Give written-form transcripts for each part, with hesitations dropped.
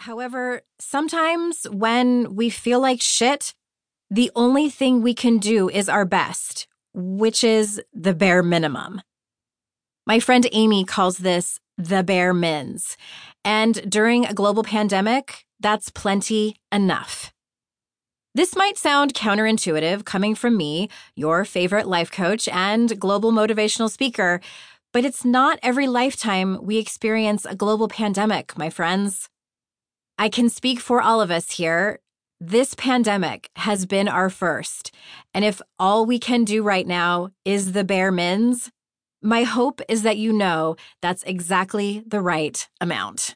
However, sometimes when we feel like shit, the only thing we can do is our best, which is the bare minimum. My friend Amy calls this the bare mins. And during a global pandemic, that's plenty enough. This might sound counterintuitive coming from me, your favorite life coach and global motivational speaker, but it's not every lifetime we experience a global pandemic, my friends. I can speak for all of us here. This pandemic has been our first, and if all we can do right now is the bare mins, my hope is that you know that's exactly the right amount.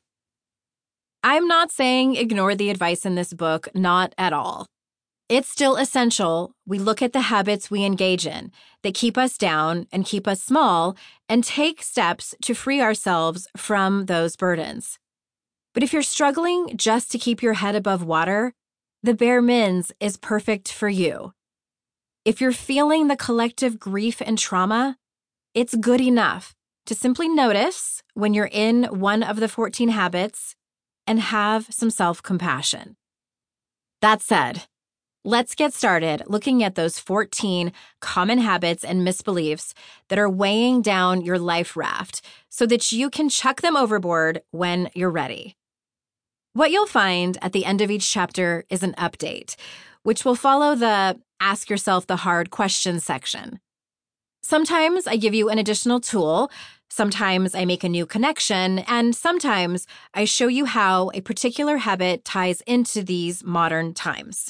I'm not saying ignore the advice in this book, not at all. It's still essential we look at the habits we engage in that keep us down and keep us small and take steps to free ourselves from those burdens. But if you're struggling just to keep your head above water, the bare mins is perfect for you. If you're feeling the collective grief and trauma, it's good enough to simply notice when you're in one of the 14 habits and have some self-compassion. That said, let's get started looking at those 14 common habits and misbeliefs that are weighing down your life raft so that you can chuck them overboard when you're ready. What you'll find at the end of each chapter is an update, which will follow the Ask Yourself the Hard Questions section. Sometimes I give you an additional tool, sometimes I make a new connection, and sometimes I show you how a particular habit ties into these modern times.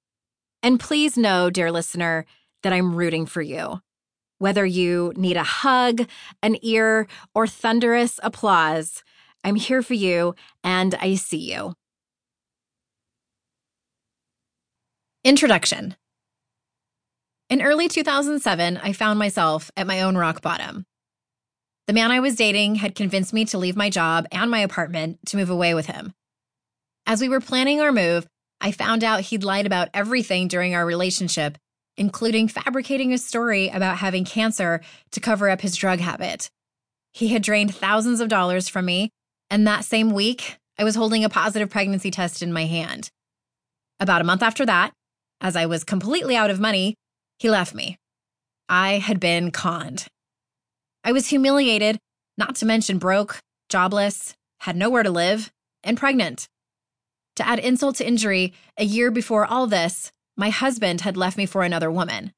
And please know, dear listener, that I'm rooting for you. Whether you need a hug, an ear, or thunderous applause, I'm here for you, and I see you. Introduction. In early 2007, I found myself at my own rock bottom. The man I was dating had convinced me to leave my job and my apartment to move away with him. As we were planning our move, I found out he'd lied about everything during our relationship, including fabricating a story about having cancer to cover up his drug habit. He had drained thousands of dollars from me, and that same week, I was holding a positive pregnancy test in my hand. About a month after that, as I was completely out of money, he left me. I had been conned. I was humiliated, not to mention broke, jobless, had nowhere to live, and pregnant. To add insult to injury, a year before all this, my husband had left me for another woman.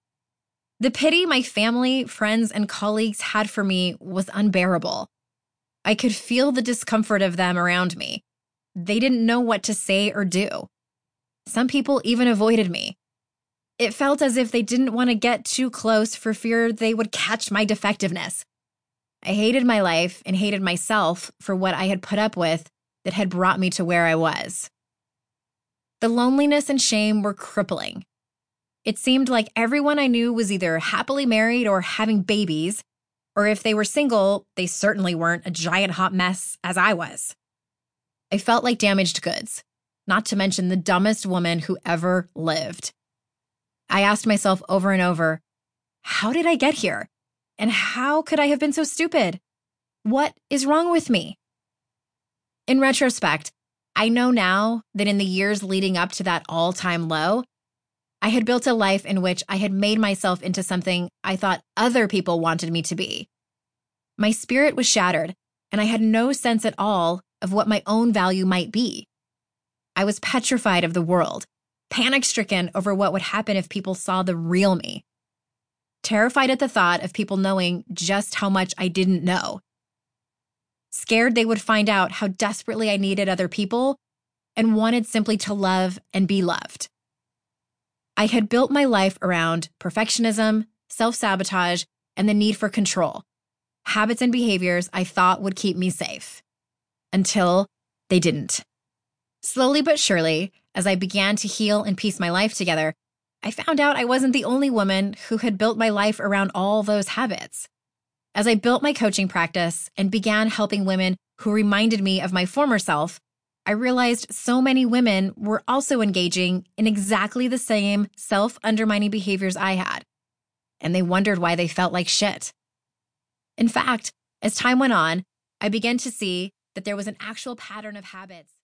The pity my family, friends, and colleagues had for me was unbearable. I could feel the discomfort of them around me. They didn't know what to say or do. Some people even avoided me. It felt as if they didn't want to get too close for fear they would catch my defectiveness. I hated my life and hated myself for what I had put up with that had brought me to where I was. The loneliness and shame were crippling. It seemed like everyone I knew was either happily married or having babies, or if they were single, they certainly weren't a giant hot mess as I was. I felt like damaged goods, not to mention the dumbest woman who ever lived. I asked myself over and over, how did I get here? And how could I have been so stupid? What is wrong with me? In retrospect, I know now that in the years leading up to that all-time low, I had built a life in which I had made myself into something I thought other people wanted me to be. My spirit was shattered, and I had no sense at all of what my own value might be. I was petrified of the world, panic-stricken over what would happen if people saw the real me. Terrified at the thought of people knowing just how much I didn't know. Scared they would find out how desperately I needed other people and wanted simply to love and be loved. I had built my life around perfectionism, self-sabotage, and the need for control, habits and behaviors I thought would keep me safe. Until they didn't. Slowly but surely, as I began to heal and piece my life together, I found out I wasn't the only woman who had built my life around all those habits. As I built my coaching practice and began helping women who reminded me of my former self, I realized so many women were also engaging in exactly the same self-undermining behaviors I had, and they wondered why they felt like shit. In fact, as time went on, I began to see that there was an actual pattern of habits